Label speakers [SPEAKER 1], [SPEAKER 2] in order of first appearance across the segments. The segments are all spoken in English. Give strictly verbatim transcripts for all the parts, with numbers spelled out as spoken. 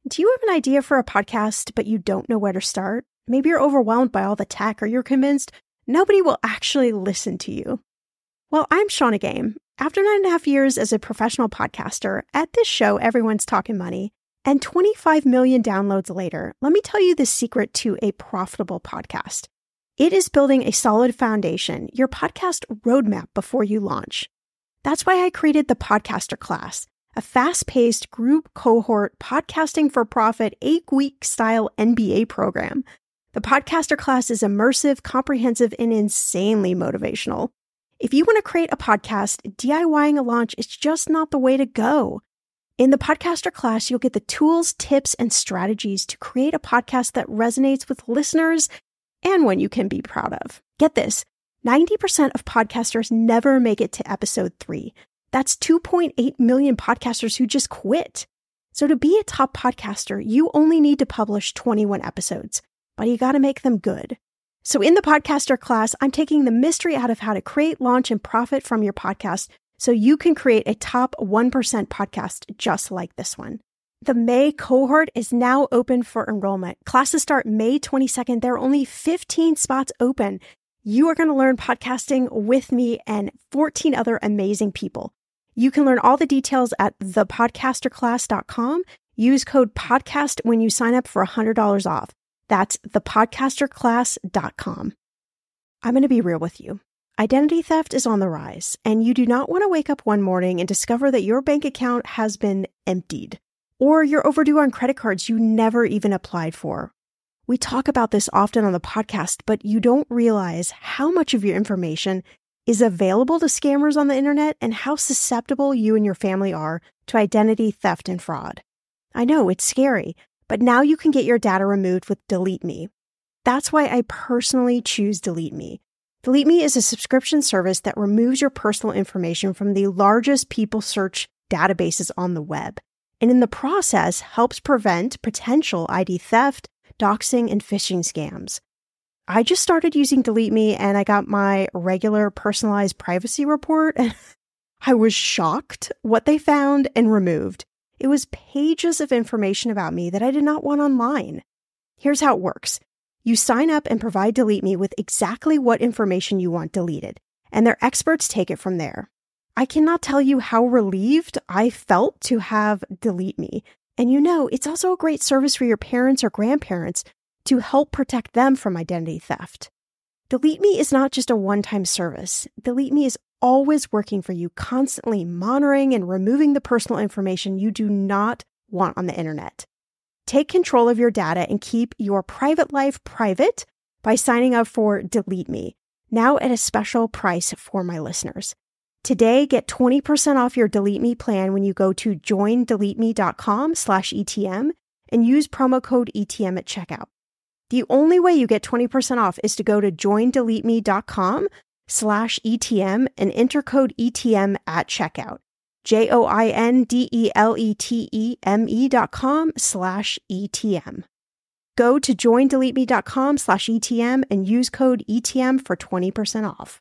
[SPEAKER 1] Do you have an idea for a podcast, but you don't know where to start? Maybe you're overwhelmed by all the tech, or you're convinced nobody will actually listen to you. Well, I'm Shannah Game. After nine and a half years as a professional podcaster, at this show, everyone's talking money, and twenty-five million downloads later, let me tell you the secret to a profitable podcast. It is building a solid foundation, your podcast roadmap before you launch. That's why I created the Podcaster Class, a fast-paced group cohort podcasting for profit eight-week style M B A program. The Podcaster Class is immersive, comprehensive, and insanely motivational. If you want to create a podcast, DIYing a launch is just not the way to go. In the Podcaster Class, you'll get the tools, tips, and strategies to create a podcast that resonates with listeners and one you can be proud of. Get this, ninety percent of podcasters never make it to episode three. That's two point eight million podcasters who just quit. So to be a top podcaster, you only need to publish twenty-one episodes, but you got to make them good. So in the Podcaster Class, I'm taking the mystery out of how to create, launch, and profit from your podcast so you can create a top one percent podcast just like this one. The May cohort is now open for enrollment. Classes start May twenty-second. There are only fifteen spots open. You are going to learn podcasting with me and fourteen other amazing people. You can learn all the details at the podcaster class dot com. Use code PODCAST when you sign up for one hundred dollars off. That's the podcaster class dot com. I'm going to be real with you. Identity theft is on the rise, and you do not want to wake up one morning and discover that your bank account has been emptied, or you're overdue on credit cards you never even applied for. We talk about this often on the podcast, but you don't realize how much of your information is available to scammers on the internet and how susceptible you and your family are to identity theft and fraud. I know it's scary, but now you can get your data removed with Delete Me. That's why I personally choose Delete Me. Delete Me is a subscription service that removes your personal information from the largest people search databases on the web, and in the process helps prevent potential I D theft, doxing, and phishing scams. I just started using Delete Me and I got my regular personalized privacy report and I was shocked what they found and removed. It was pages of information about me that I did not want online. Here's how it works. You sign up and provide Delete Me with exactly what information you want deleted, and their experts take it from there. I cannot tell you how relieved I felt to have Delete Me. And you know, it's also a great service for your parents or grandparents to help protect them from identity theft. Delete Me is not just a one-time service. Delete Me is always working for you, constantly monitoring and removing the personal information you do not want on the internet. Take control of your data and keep your private life private by signing up for Delete Me, now at a special price for my listeners. Today, get twenty percent off your Delete Me plan when you go to join delete me dot com slash E T M and use promo code E T M at checkout. The only way you get twenty percent off is to go to join delete me dot com slash E T M and enter code E T M at checkout. J O I N D E L E T E M E dot com slash E T M. Go to join delete me dot com slash E T M and use code E T M for twenty percent off.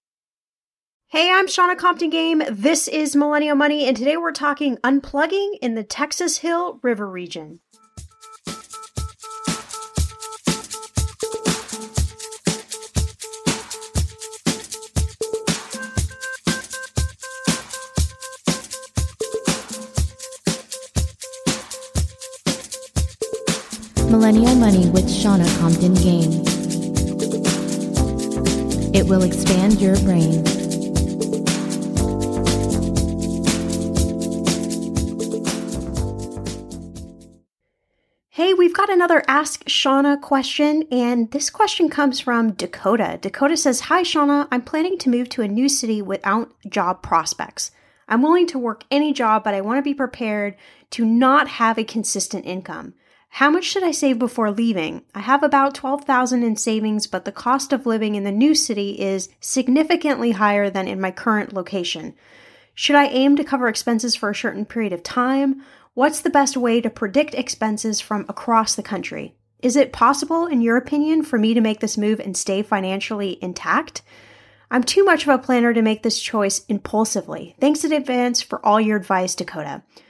[SPEAKER 1] Hey, I'm Shannah Compton Game. This is Millennial Money, and today we're talking unplugging in the Texas Hill River region.
[SPEAKER 2] Millennial Money with Shannah Compton Game. It will expand your brain.
[SPEAKER 1] Hey, we've got another Ask Shannah question, and this question comes from Dakota. Dakota says, "Hi Shannah, I'm planning to move to a new city without job prospects. I'm willing to work any job, but I want to be prepared to not have a consistent income. How much should I save before leaving? I have about twelve thousand dollars in savings, but the cost of living in the new city is significantly higher than in my current location. Should I aim to cover expenses for a certain period of time? What's the best way to predict expenses from across the country? Is it possible, in your opinion, for me to make this move and stay financially intact? I'm too much of a planner to make this choice impulsively. Thanks in advance for all your advice, Dakota."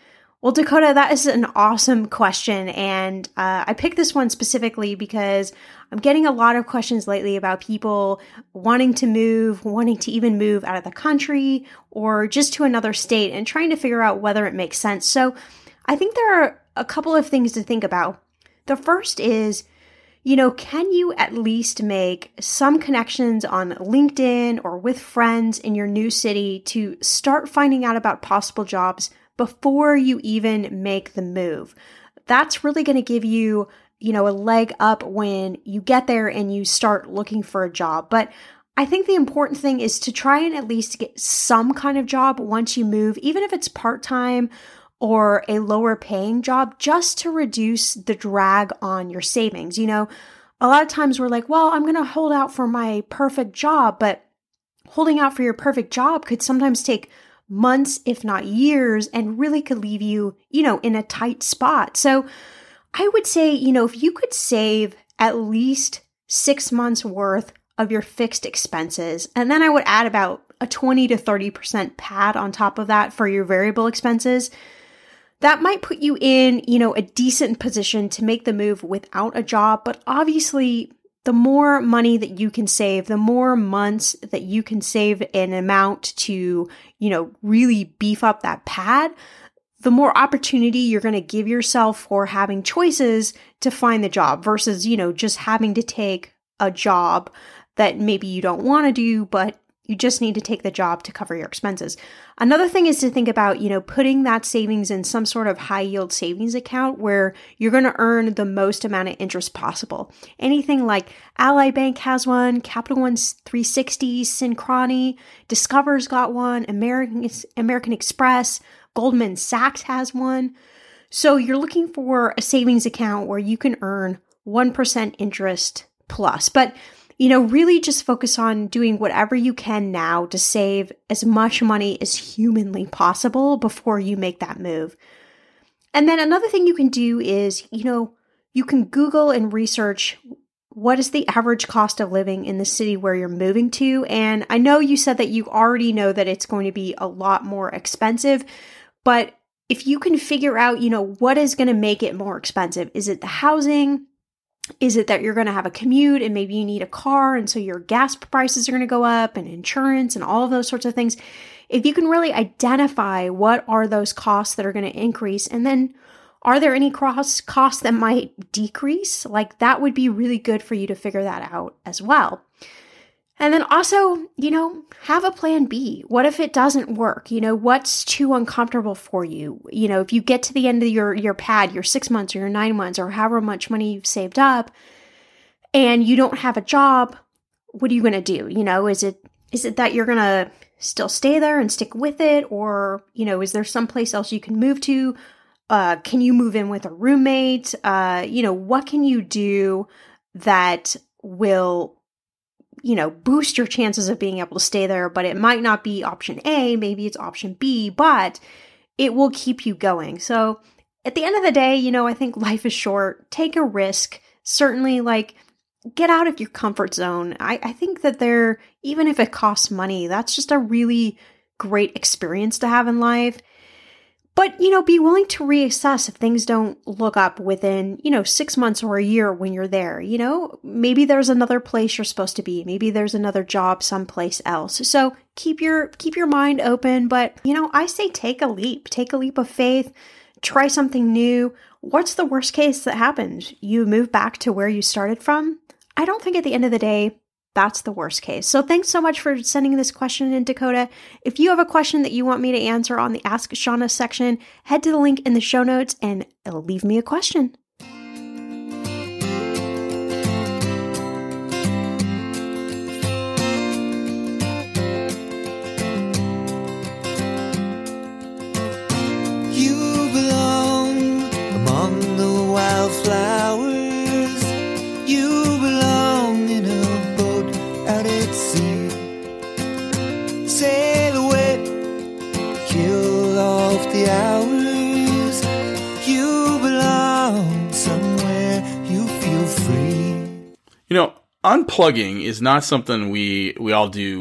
[SPEAKER 1] Well, Dakota, that is an awesome question. And uh, I picked this one specifically because I'm getting a lot of questions lately about people wanting to move, wanting to even move out of the country or just to another state and trying to figure out whether it makes sense. So I think there are a couple of things to think about. The first is, you know, can you at least make some connections on LinkedIn or with friends in your new city to start finding out about possible jobs before you even make the move? That's really going to give you, you know, a leg up when you get there and you start looking for a job. But I think the important thing is to try and at least get some kind of job once you move, even if it's part-time or a lower paying job, just to reduce the drag on your savings. You know, a lot of times we're like, well, I'm going to hold out for my perfect job, but holding out for your perfect job could sometimes take months, if not years, and really could leave you, you know, in a tight spot. So I would say, you know, if you could save at least six months worth of your fixed expenses, and then I would add about a twenty to thirty percent pad on top of that for your variable expenses, that might put you in, you know, a decent position to make the move without a job. But obviously, the more money that you can save, the more months that you can save an amount to, you know, really beef up that pad, the more opportunity you're going to give yourself for having choices to find the job versus, you know, just having to take a job that maybe you don't want to do, but you just need to take the job to cover your expenses. Another thing is to think about, you know, putting that savings in some sort of high yield savings account where you're going to earn the most amount of interest possible. Anything like Ally Bank has one, Capital One three sixty, Synchrony, Discover's got one, American American Express, Goldman Sachs has one. So you're looking for a savings account where you can earn one percent interest plus. But you know, really just focus on doing whatever you can now to save as much money as humanly possible before you make that move. And then another thing you can do is, you know, you can Google and research what is the average cost of living in the city where you're moving to. And I know you said that you already know that it's going to be a lot more expensive, but if you can figure out, you know, what is going to make it more expensive, is it the housing? Is it that you're going to have a commute and maybe you need a car and so your gas prices are going to go up and insurance and all of those sorts of things? If you can really identify what are those costs that are going to increase, and then are there any cross costs that might decrease? Like that would be really good for you to figure that out as well. And then also, you know, have a plan B. What if it doesn't work? You know, what's too uncomfortable for you? You know, if you get to the end of your, your pad, your six months or your nine months or however much money you've saved up and you don't have a job, what are you going to do? You know, is it, is it that you're going to still stay there and stick with it? Or, you know, is there someplace else you can move to? Uh, can you move in with a roommate? Uh, you know, what can you do that will, you know, boost your chances of being able to stay there, but it might not be option A, maybe it's option B, but it will keep you going. So at the end of the day, you know, I think life is short. Take a risk. Certainly, like, get out of your comfort zone. I, I think that there, even if it costs money, that's just a really great experience to have in life. But, you know, be willing to reassess if things don't look up within, you know, six months or a year when you're there. You know, maybe there's another place you're supposed to be. Maybe there's another job someplace else. So keep your keep your mind open. But, you know, I say take a leap. Take a leap of faith. Try something new. What's the worst case that happens? You move back to where you started from? I don't think at the end of the day, that's the worst case. So thanks so much for sending this question in, Dakota. If you have a question that you want me to answer on the Ask Shauna section, head to the link in the show notes and leave me a question.
[SPEAKER 3] You belong among the wildflowers. You belong in a boat out at sea. Sail away, kill off the hours. You belong somewhere you feel free.
[SPEAKER 4] You know, unplugging is not something we we all do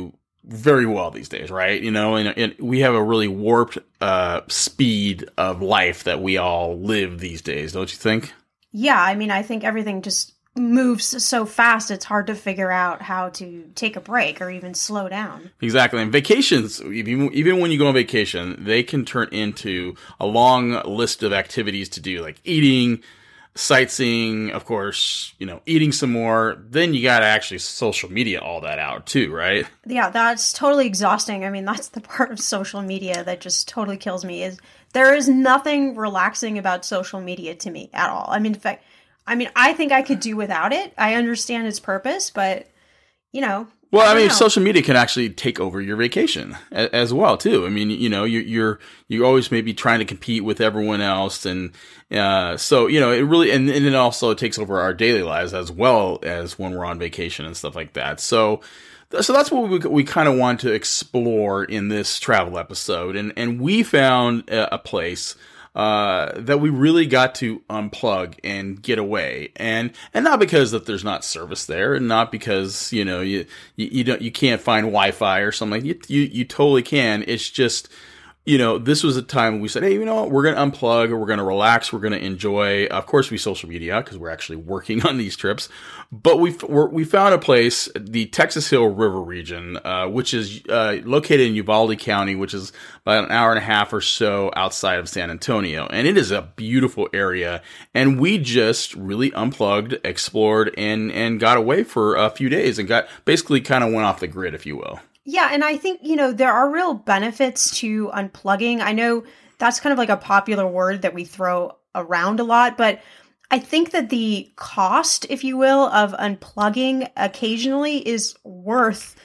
[SPEAKER 4] very well these days, right? You know, and, and we have a really warped uh, speed of life that we all live these days, don't you think?
[SPEAKER 1] Yeah, I mean, I think everything just moves so fast, it's hard to figure out how to take a break or even slow down.
[SPEAKER 4] Exactly. And vacations, even, even when you go on vacation, they can turn into a long list of activities to do, like eating, sightseeing, of course, you know, eating some more. Then you got to actually social media all that out too, right?
[SPEAKER 1] Yeah, that's totally exhausting. I mean, that's the part of social media that just totally kills me, is there is nothing relaxing about social media to me at all. I mean, in fact, I mean, I think I could do without it. I understand its purpose, but, you know.
[SPEAKER 4] Well, I, I mean,
[SPEAKER 1] know.
[SPEAKER 4] social media can actually take over your vacation as well, too. I mean, you know, you're you're you're always maybe trying to compete with everyone else, and uh, so you know, it really and, and it also takes over our daily lives as well as when we're on vacation and stuff like that. So, so that's what we we kind of want to explore in this travel episode, and and we found a, a place uh, that we really got to unplug and get away. And, and not because that there's not service there, and not because, you know, you, you, you don't, you can't find Wi-Fi or something like that. You, you, you totally can. It's just, you know, this was a time we said, hey, you know what, we're going to unplug, or we're going to relax, we're going to enjoy. Of course, we social media because we're actually working on these trips. But we we're, we found a place, the Texas Hill River region, uh, which is uh, located in Uvalde County, which is about an hour and a half or so outside of San Antonio. And it is a beautiful area. And we just really unplugged, explored, and, and got away for a few days and got basically kind of went off the grid, if you will.
[SPEAKER 1] Yeah, and I think, you know, there are real benefits to unplugging. I know that's kind of like a popular word that we throw around a lot, but I think that the cost, if you will, of unplugging occasionally is worth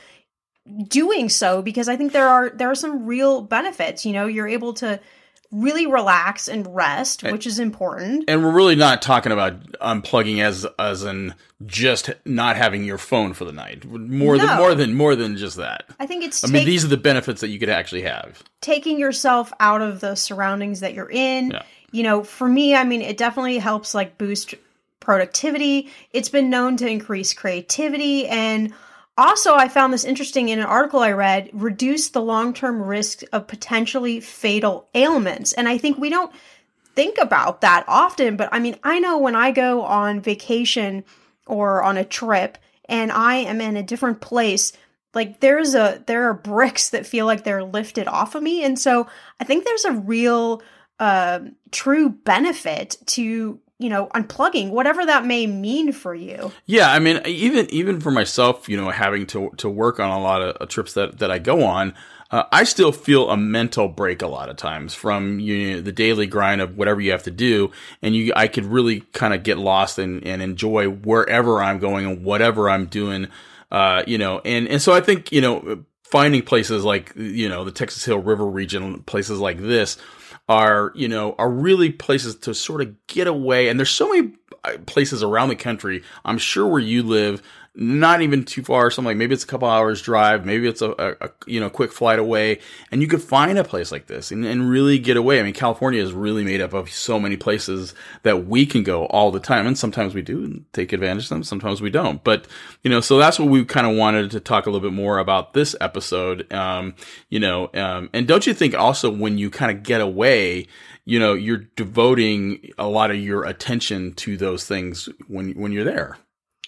[SPEAKER 1] doing so, because I think there are there are some real benefits. You know, you're able to really relax and rest, which is important.
[SPEAKER 4] And we're really not talking about unplugging as as in just not having your phone for the night. More
[SPEAKER 1] no.
[SPEAKER 4] than more than more than just that.
[SPEAKER 1] I think it's
[SPEAKER 4] I
[SPEAKER 1] take,
[SPEAKER 4] mean, these are the benefits that you could actually have.
[SPEAKER 1] Taking yourself out of the surroundings that you're in.
[SPEAKER 4] Yeah.
[SPEAKER 1] You know, for me, I mean, it definitely helps like boost productivity. It's been known to increase creativity, and also, I found this interesting in an article I read, reduce the long-term risk of potentially fatal ailments. And I think we don't think about that often, but I mean, I know when I go on vacation or on a trip and I am in a different place, like there's a, there are bricks that feel like they're lifted off of me. And so I think there's a real, uh, true benefit to, you know, unplugging, whatever that may mean for you.
[SPEAKER 4] Yeah, I mean, even even for myself, you know, having to to work on a lot of trips that, that I go on, uh, I still feel a mental break a lot of times from you know, the daily grind of whatever you have to do, and you, I could really kind of get lost and, and enjoy wherever I'm going and whatever I'm doing, uh, you know, and and so I think you know, finding places like you know the Texas Hill River region, places like this, are, you know, are really places to sort of get away. And there's so many places around the country, I'm sure where you live, not even too far, something like maybe it's a couple hours drive, maybe it's a, a, a you know, quick flight away, and you could find a place like this and, and really get away. I mean, California is really made up of so many places that we can go all the time. And sometimes we do take advantage of them. Sometimes we don't. But, you know, so that's what we kind of wanted to talk a little bit more about this episode. Um, you know, um, and don't you think also when you kind of get away, you know, you're devoting a lot of your attention to those things when, when you're there?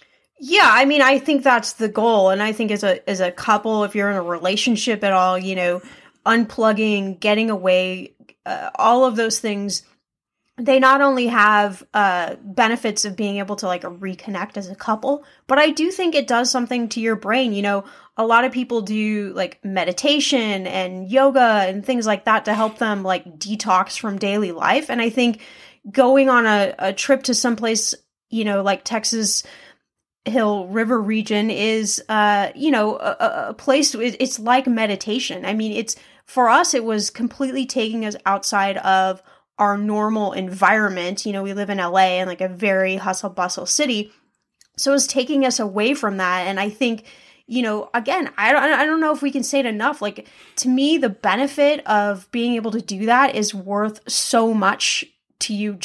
[SPEAKER 1] Yeah, I mean, I think that's the goal. And I think as a as a couple, if you're in a relationship at all, you know, unplugging, getting away, uh, all of those things, they not only have uh, benefits of being able to like reconnect as a couple, but I do think it does something to your brain. You know, a lot of people do like meditation and yoga and things like that to help them like detox from daily life. And I think going on a, a trip to someplace, you know, like Texas Hill River region is, uh, you know, a, a place, it's like meditation. I mean, it's, for us, it was completely taking us outside of our normal environment. You know, we live in L A and like a very hustle bustle city. So it was taking us away from that. And I think, you know, again, I don't, I don't know if we can say it enough. Like, to me, the benefit of being able to do that is worth so much to you just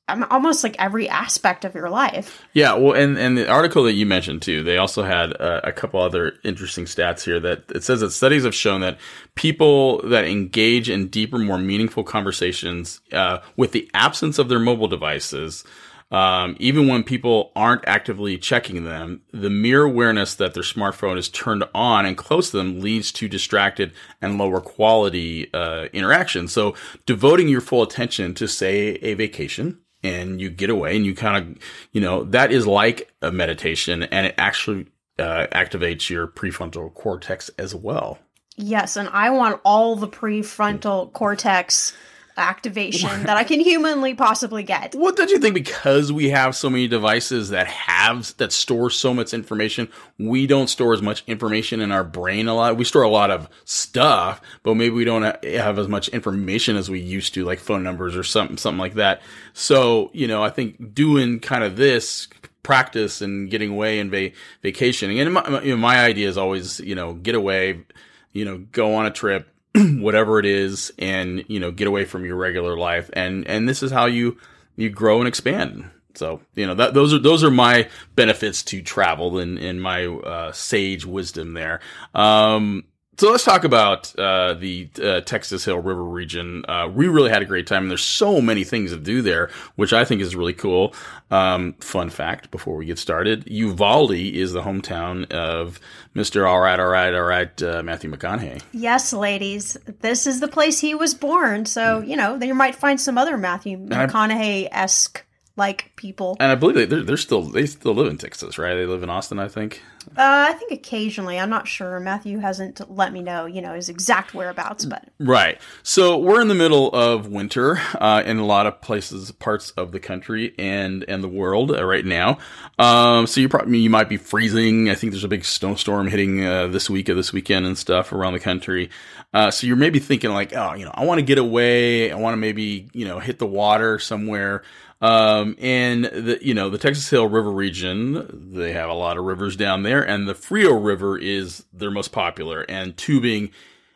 [SPEAKER 1] um, almost like every aspect of your life.
[SPEAKER 4] Yeah, well, and, and the article that you mentioned too, they also had uh, a couple other interesting stats here that it says that studies have shown that people that engage in deeper, more meaningful conversations uh, with the absence of their mobile devices, um, even when people aren't actively checking them, the mere awareness that their smartphone is turned on and close to them leads to distracted and lower quality uh, interaction. So devoting your full attention to, say, a vacation, and you get away and you kind of, you know, that is like a meditation, and it actually uh, activates your prefrontal cortex as well.
[SPEAKER 1] Yes, and I want all the prefrontal cortex activation that I can humanly possibly get.
[SPEAKER 4] What did you think? Because we have so many devices that have that store so much information, we don't store as much information in our brain a lot. We store a lot of stuff, but maybe we don't have as much information as we used to, like phone numbers or something, something like that. So, you know, I think doing kind of this practice and getting away and va- vacationing, and my, you know, my idea is always, you know, get away, you know, go on a trip, whatever it is, and, you know, get away from your regular life. And, and this is how you, you grow and expand. So, you know, that, those are, those are my benefits to travel and, and my, uh, sage wisdom there. Um, So let's talk about uh, the uh, Texas Hill River region. Uh, we really had a great time, and there's so many things to do there, which I think is really cool. Um, fun fact before we get started, Uvalde is the hometown of Mister All Right, All Right, All Right, uh, Matthew McConaughey.
[SPEAKER 1] Yes, ladies. This is the place he was born. So, you know, you might find some other Matthew McConaughey-esque like people.
[SPEAKER 4] And I believe they're, they're still, they still live in Texas, right? They live in Austin, I think.
[SPEAKER 1] Uh, I think occasionally. I'm not sure. Matthew hasn't let me know, you know, his exact whereabouts, but.
[SPEAKER 4] Right. So we're in the middle of winter, uh, in a lot of places, parts of the country and, and the world uh, right now. Um, so you probably, you might be freezing. I think there's a big snowstorm hitting, uh, this week or this weekend and stuff around the country. Uh, so you're maybe thinking like, oh, you know, I want to get away. I want to maybe, you know, hit the water somewhere. Um, and the, you know, the Texas Hill River region, they have a lot of rivers down there, and the Frio River is their most popular, and tubing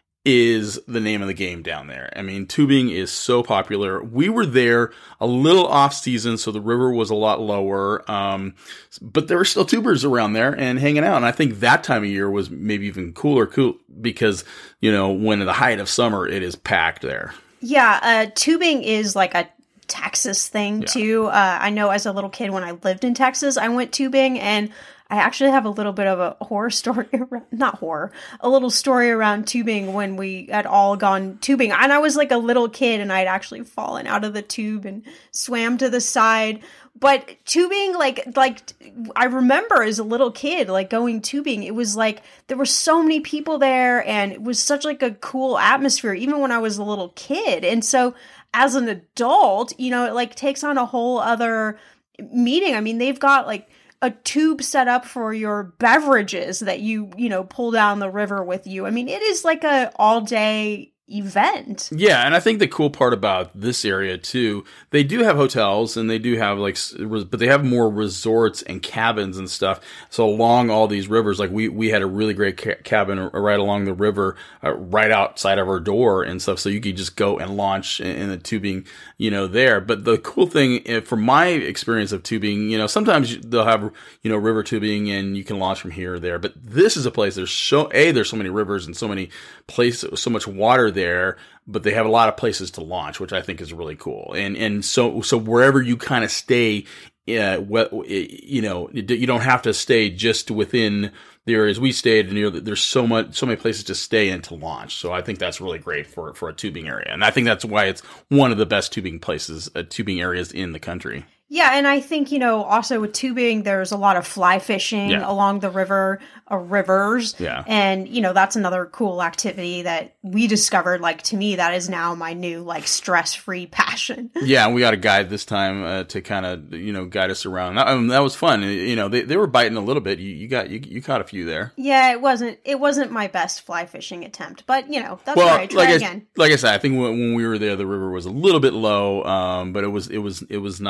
[SPEAKER 4] is the name of the game down there. I mean, tubing is so popular. We were there a little off season, so the river was a lot lower. Um, but there were still tubers around there and hanging out. And I think that time of year was maybe even cooler, cool, because, you know, when at the height of summer, it is packed there.
[SPEAKER 1] Yeah. Uh, tubing is like a Texas thing
[SPEAKER 4] Yeah.
[SPEAKER 1] too. Uh, I know as a little kid when I lived in Texas, I went tubing, and I actually have a little bit of a horror story, around, not horror, a little story around tubing when we had all gone tubing. And I was like a little kid, and I'd actually fallen out of the tube and swam to the side. But tubing, like, like I remember as a little kid, like going tubing, it was like there were so many people there, and it was such like a cool atmosphere, even when I was a little kid. And so as an adult, you know, it like takes on a whole other meaning. I mean, they've got like a tube set up for your beverages that you, you know, pull down the river with you. I mean, it is like a all day event.
[SPEAKER 4] Yeah, and I think the cool part about this area too, they do have hotels and they do have like, but they have more resorts and cabins and stuff. So along all these rivers, like we we had a really great ca- cabin right along the river, uh, right outside of our door and stuff. So you could just go and launch in, in the tubing, you know, there. But the cool thing, from my experience of tubing, you know, sometimes they'll have, you know, river tubing and you can launch from here or there. But this is a place. There's so a there's so many rivers and so many places, so much water there. there, but they have a lot of places to launch, which I think is really cool. And and so so wherever you kind of stay, uh, well, you know, you don't have to stay just within the areas we stayed. And there's so much, so many places to stay and to launch. So I think that's really great for for a tubing area, and I think that's why it's one of the best tubing places, uh, tubing areas in the country.
[SPEAKER 1] Yeah, and I think, you know, also with tubing, there's a lot of fly fishing
[SPEAKER 4] Yeah.
[SPEAKER 1] along the river, uh, rivers.
[SPEAKER 4] Yeah.
[SPEAKER 1] And, you know, that's another cool activity that we discovered. Like, to me, that is now my new, like, stress-free passion.
[SPEAKER 4] Yeah, and we got a guide this time uh, to kind of, you know, guide us around. That, um, that was fun. You know, they they were biting a little bit. You, you got you, you caught a few there.
[SPEAKER 1] Yeah, it wasn't it wasn't my best fly fishing attempt, but, you know, that's
[SPEAKER 4] Well,
[SPEAKER 1] all right. Try
[SPEAKER 4] like
[SPEAKER 1] again.
[SPEAKER 4] I, like I said, I think when, when we were there, the river was a little bit low, um, but it was it was it was nice and it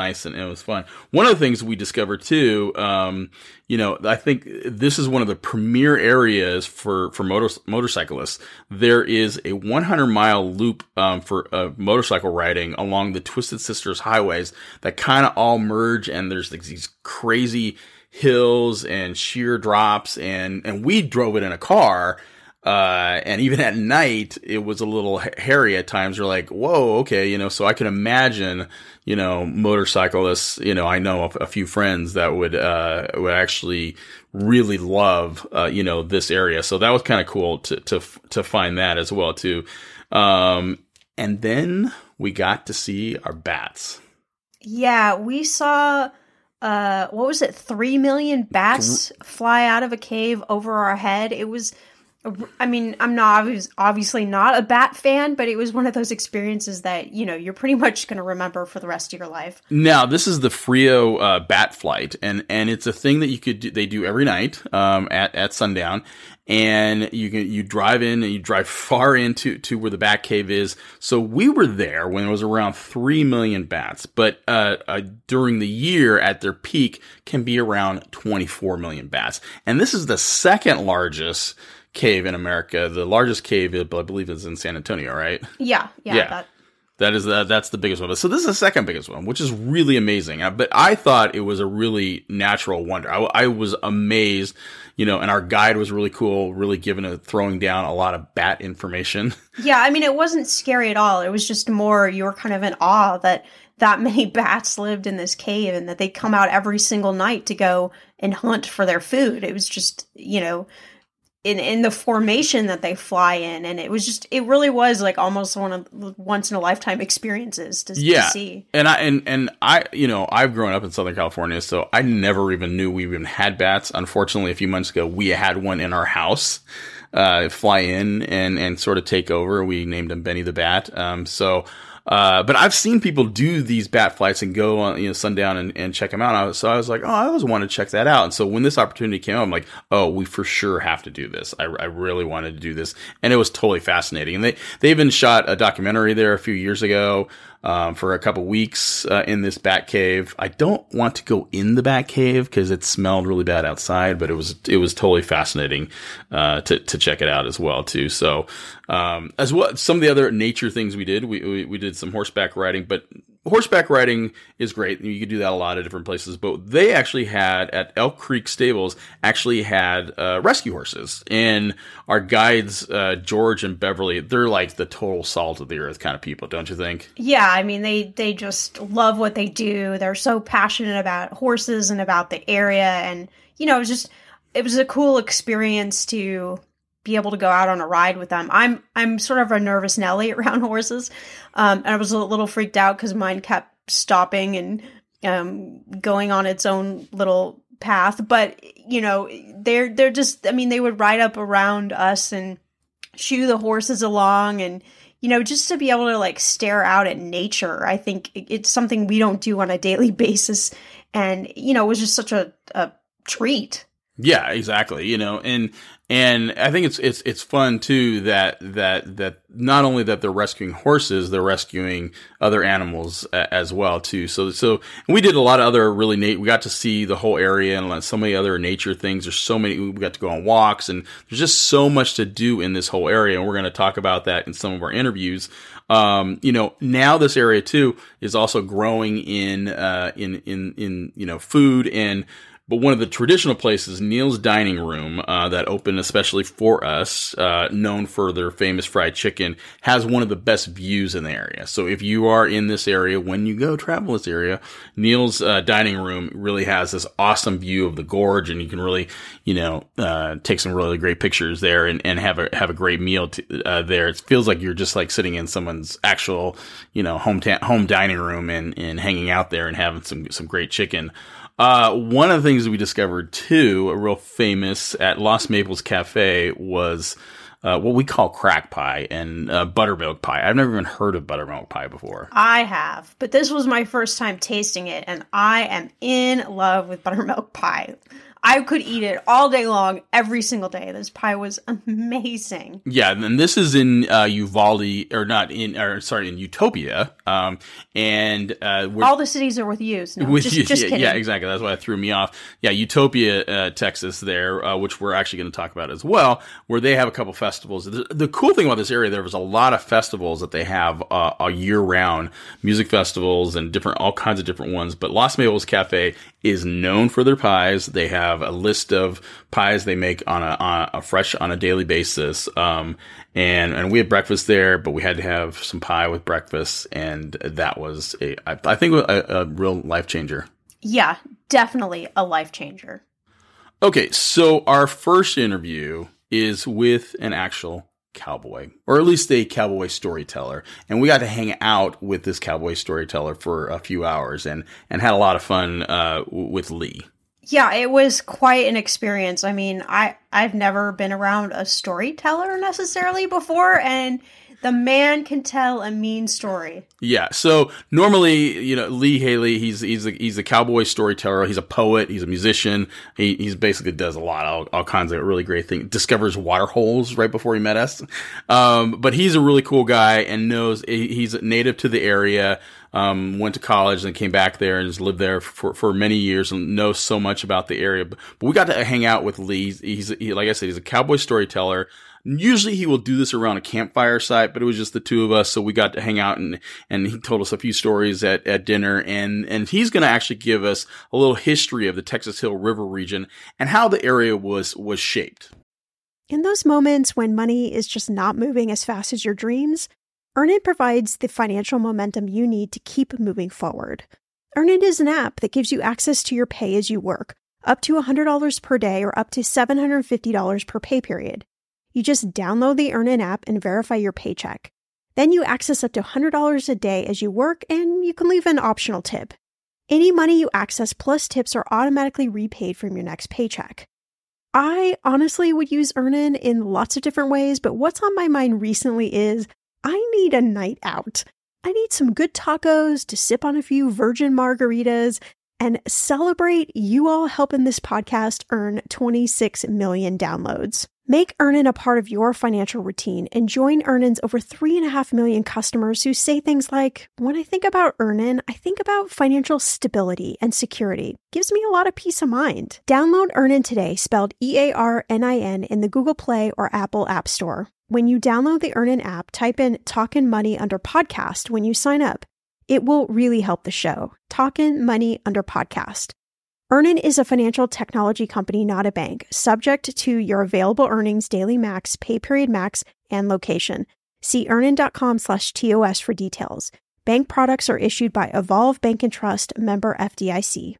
[SPEAKER 4] was fun. One of the things we discovered too, um, you know, I think this is one of the premier areas for, for motor, motorcyclists. There is a one hundred mile loop, um, for, uh, motorcycle riding along the Twisted Sisters highways that kind of all merge, and there's like these crazy hills and sheer drops, and, and we drove it in a car. Uh, and even at night, it was a little hairy at times. You're like, whoa, okay, you know, so I can imagine, you know, motorcyclists, you know, I know a, a few friends that would, uh, would actually really love, uh, you know, this area. So that was kind of cool to, to, to find that as well, too. Um, and then we got to see our bats.
[SPEAKER 1] Yeah, we saw, uh, what was it? Three million bats Th- fly out of a cave over our head. It was, I mean, I'm not obviously not a bat fan, but it was one of those experiences that, you know, you're pretty much going to remember for the rest of your life.
[SPEAKER 4] Now, this is the Frio uh, bat flight, and, and it's a thing that you could do, they do every night um, at at sundown, and you can you drive in and you drive far into to where the bat cave is. So we were there when it was around three million bats, but uh, uh, during the year at their peak can be around twenty-four million bats, and this is the second largest cave in America. The largest cave, I believe, is in San Antonio, right?
[SPEAKER 1] Yeah, yeah.
[SPEAKER 4] yeah.
[SPEAKER 1] That.
[SPEAKER 4] That is the, that's the biggest one. So this is the second biggest one, which is really amazing. But I thought it was a really natural wonder. I, I was amazed, you know, and our guide was really cool, really giving a throwing down a lot of bat information.
[SPEAKER 1] Yeah, I mean, it wasn't scary at all. It was just more you were kind of in awe that that many bats lived in this cave and that they come out every single night to go and hunt for their food. It was just, you know, in in the formation that they fly in, and it was just it really was like almost one of once in a lifetime experiences to,
[SPEAKER 4] yeah.
[SPEAKER 1] to see.
[SPEAKER 4] And I and and I you know I've grown up in Southern California, so I never even knew we even had bats. Unfortunately, a few months ago we had one in our house uh fly in and and sort of take over. We named him Benny the Bat. Um so Uh, but I've seen people do these bat flights and go on, you know, sundown and, and check them out. I was, so I was like, oh, I always wanted to check that out. And so when this opportunity came up, I'm like, oh, we for sure have to do this. I, I really wanted to do this. And it was totally fascinating. And they, they even shot a documentary there a few years ago, um, for a couple weeks, uh, in this bat cave. I don't want to go in the bat cave because it smelled really bad outside, but it was, it was totally fascinating, uh, to, to check it out as well, too. So, um, as well, some of the other nature things we did, we, we, we did some horseback riding, but horseback riding is great. You could do that a lot of different places, but they actually had at Elk Creek Stables actually had, uh, rescue horses, and our guides, uh, George and Beverly, they're like the total salt of the earth kind of people, don't you think?
[SPEAKER 1] Yeah. I mean, they, they just love what they do. They're so passionate about horses and about the area. And, you know, it was just, it was a cool experience to be able to go out on a ride with them. I'm I'm sort of a nervous Nelly around horses, um, and I was a little freaked out because mine kept stopping and um, going on its own little path. But you know, they're they're just. I mean, they would ride up around us and shoo the horses along, and you know, just to be able to like stare out at nature. I think it's something we don't do on a daily basis, and you know, it was just such a, a treat.
[SPEAKER 4] Yeah, exactly. You know, and and I think it's it's it's fun too that that that not only that they're rescuing horses, they're rescuing other animals a, as well too. So so and we did a lot of other really neat. We got to see the whole area and so many other nature things. There's so many. We got to go on walks, and there's just so much to do in this whole area. And we're going to talk about that in some of our interviews. Um, you know, now this area too is also growing in uh in in in you know food and. But one of the traditional places, Neil's Dining Room, uh, that opened especially for us, uh, known for their famous fried chicken, has one of the best views in the area. So if you are in this area, when you go travel this area, Neil's uh, Dining Room really has this awesome view of the gorge, and you can really, you know, uh, take some really great pictures there and, and have a have a great meal to, uh, there. It feels like you're just like sitting in someone's actual, you know, home ta- home dining room and, and hanging out there and having some some great chicken. Uh, one of the things we discovered too, a real famous at Lost Maples Cafe was, uh, what we call crack pie and, uh, buttermilk pie. I've never even heard of buttermilk pie before.
[SPEAKER 1] I have, but this was my first time tasting it, and I am in love with buttermilk pie. I could eat it all day long, every single day. This pie was amazing.
[SPEAKER 4] Yeah, and this is in uh, Uvalde, or not in, or sorry, in Utopia. Um, and uh, we're,
[SPEAKER 1] all the cities are with U's. No,
[SPEAKER 4] with
[SPEAKER 1] just,
[SPEAKER 4] you,
[SPEAKER 1] just
[SPEAKER 4] yeah,
[SPEAKER 1] kidding.
[SPEAKER 4] Yeah, exactly. That's why it threw me off. Yeah, Utopia, uh, Texas, there, uh, which we're actually going to talk about as well, where they have a couple festivals. The, the cool thing about this area, there was a lot of festivals that they have uh, a year-round, music festivals and different, all kinds of different ones. But Los Maples Cafe is known for their pies. They have a list of pies they make on a, on a fresh, on a daily basis. Um, and, and we had breakfast there, but we had to have some pie with breakfast. And that was a, I, I think a, a real life changer.
[SPEAKER 1] Yeah, definitely a life changer.
[SPEAKER 4] Okay. So our first interview is with an actual cowboy, or at least a cowboy storyteller. And we got to hang out with this cowboy storyteller for a few hours and, and had a lot of fun, uh, with Lee.
[SPEAKER 1] Yeah, it was quite an experience. I mean, I, I've never been around a storyteller necessarily before, and the man can tell a mean story.
[SPEAKER 4] Yeah. So normally, you know, Lee Haley, he's he's a, he's a cowboy storyteller. He's a poet. He's a musician. He he's basically does a lot, all, all kinds of really great things. Discovers water holes right before he met us. Um, but he's a really cool guy and knows he's native to the area. Um, went to college and came back there and has lived there for, for many years and knows so much about the area. But, but we got to hang out with Lee. He's, he, like I said, he's a cowboy storyteller. Usually he will do this around a campfire site, but it was just the two of us. So we got to hang out and, and he told us a few stories at, at dinner, and, and he's going to actually give us a little history of the Texas Hill River region and how the area was, was shaped.
[SPEAKER 1] In those moments when money is just not moving as fast as your dreams, Earnin provides the financial momentum you need to keep moving forward. Earnin is an app that gives you access to your pay as you work, up to one hundred dollars per day or up to seven hundred fifty dollars per pay period. You just download the Earnin app and verify your paycheck. Then you access up to one hundred dollars a day as you work, and you can leave an optional tip. Any money you access plus tips are automatically repaid from your next paycheck. I honestly would use Earnin in lots of different ways, but what's on my mind recently is I need a night out. I need some good tacos to sip on a few virgin margaritas and celebrate you all helping this podcast earn twenty-six million downloads. Make Earnin a part of your financial routine and join Earnin's over three and a half million customers who say things like, when I think about Earnin, I think about financial stability and security. Gives me a lot of peace of mind. Download Earnin today, spelled E A R N I N, in the Google Play or Apple App Store. When you download the Earnin app, type in Talkin' Money under podcast when you sign up. It will really help the show. Talkin' Money under podcast. Earnin is a financial technology company, not a bank, subject to your available earnings, daily max, pay period max, and location. See earnin.com slash TOS for details. Bank products are issued by Evolve Bank and Trust, member F D I C.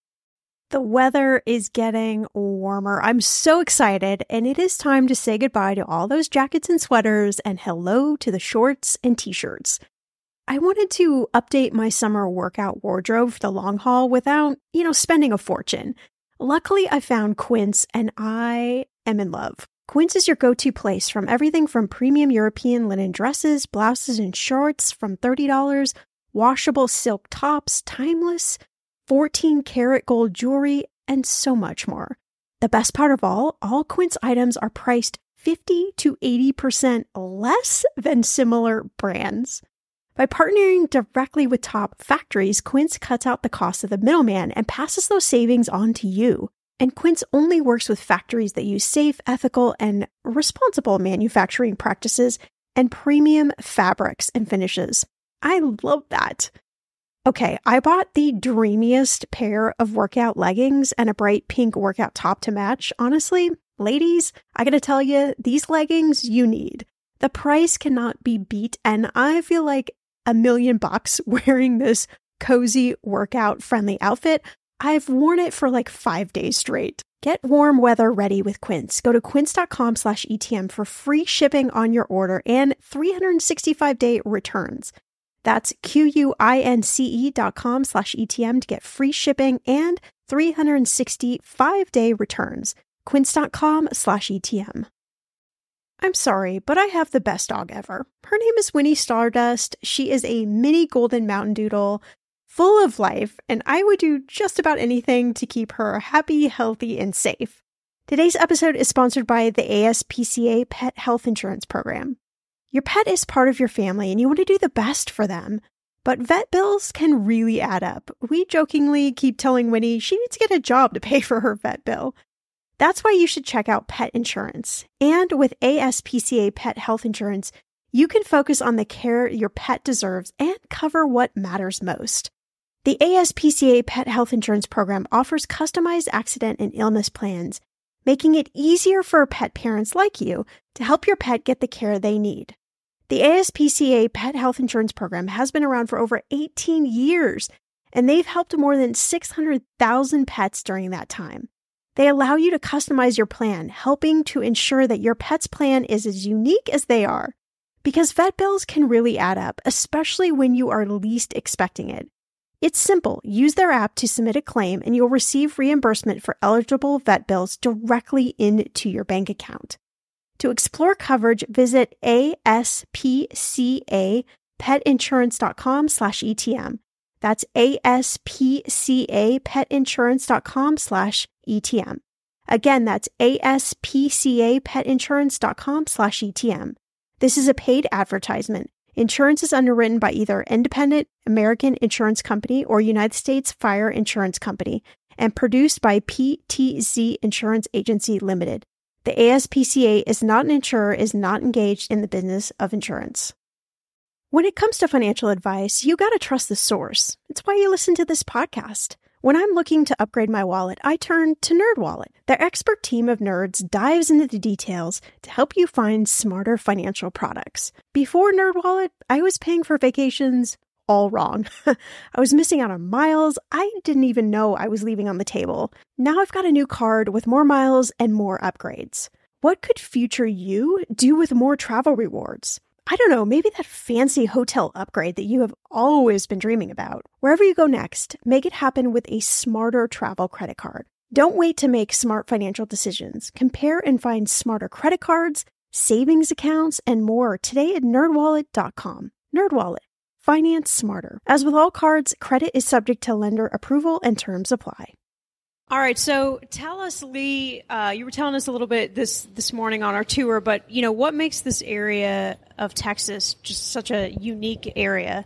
[SPEAKER 1] The weather is getting warmer. I'm so excited, and it is time to say goodbye to all those jackets and sweaters and hello to the shorts and t-shirts. I wanted to update my summer workout wardrobe for the long haul without, you know, spending a fortune. Luckily, I found Quince, and I am in love. Quince is your go-to place from everything from premium European linen dresses, blouses, and shorts from thirty dollars, washable silk tops, timeless, fourteen karat gold jewelry, and so much more. The best part of all, all Quince items are priced fifty to eighty percent less than similar brands. By partnering directly with top factories, Quince cuts out the cost of the middleman and passes those savings on to you. And Quince only works with factories that use safe, ethical, and responsible manufacturing practices and premium fabrics and finishes. I love that. Okay, I bought the dreamiest pair of workout leggings and a bright pink workout top to match. Honestly, ladies, I gotta tell you, these leggings you need. The price cannot be beat, and I feel like a million bucks wearing this cozy workout friendly outfit. I've worn it for like five days straight. Get warm weather ready with Quince. Go to quince.com slash ETM for free shipping on your order and three hundred sixty-five day returns. That's Q-U-I-N-C-E dot com slash ETM to get free shipping and three hundred sixty-five day returns. Quince.com slash ETM. I'm sorry, but I have the best dog ever. Her name is Winnie Stardust. She is a mini golden mountain doodle, full of life, and I would do just about anything to keep her happy, healthy, and safe. Today's episode is sponsored by the A S P C A Pet Health Insurance Program. Your pet is part of your family, and you want to do the best for them. But vet bills can really add up. We jokingly keep telling Winnie she needs to get a job to pay for her vet bill. That's why you should check out pet insurance. And with A S P C A Pet Health Insurance, you can focus on the care your pet deserves and cover what matters most. The A S P C A Pet Health Insurance Program offers customized accident and illness plans, making it easier for pet parents like you to help your pet get the care they need. The A S P C A Pet Health Insurance Program has been around for over eighteen years, and they've helped more than six hundred thousand pets during that time. They allow you to customize your plan, helping to ensure that your pet's plan is as unique as they are. Because vet bills can really add up, especially when you are least expecting it. It's simple. Use their app to submit a claim, and you'll receive reimbursement for eligible vet bills directly into your bank account. To explore coverage, visit aspcapetinsurance.com slash ETM. That's aspcapetinsurance.com slash ETM. Again, that's aspcapetinsurance.com slash ETM. This is a paid advertisement. Insurance is underwritten by either Independent American Insurance Company or United States Fire Insurance Company and produced by P T Z Insurance Agency Limited. The A S P C A is not an insurer, is not engaged in the business of insurance. When it comes to financial advice, you gotta trust the source. It's why you listen to this podcast. When I'm looking to upgrade my wallet, I turn to NerdWallet. Their expert team of nerds dives into the details to help you find smarter financial products. Before NerdWallet, I was paying for vacations all wrong. I was missing out on miles I didn't even know I was leaving on the table. Now I've got a new card with more miles and more upgrades. What could future you do with more travel rewards? I don't know, maybe that fancy hotel upgrade that you have always been dreaming about. Wherever you go next, make it happen with a smarter travel credit card. Don't wait to make smart financial decisions. Compare and find smarter credit cards, savings accounts, and more today at nerd wallet dot com. NerdWallet. Finance smarter. As with all cards, credit is subject to lender approval and terms apply.
[SPEAKER 5] All right, so tell us, Lee, uh, you were telling us a little bit this, this morning on our tour, but, you know, what makes this area of Texas just such a unique area?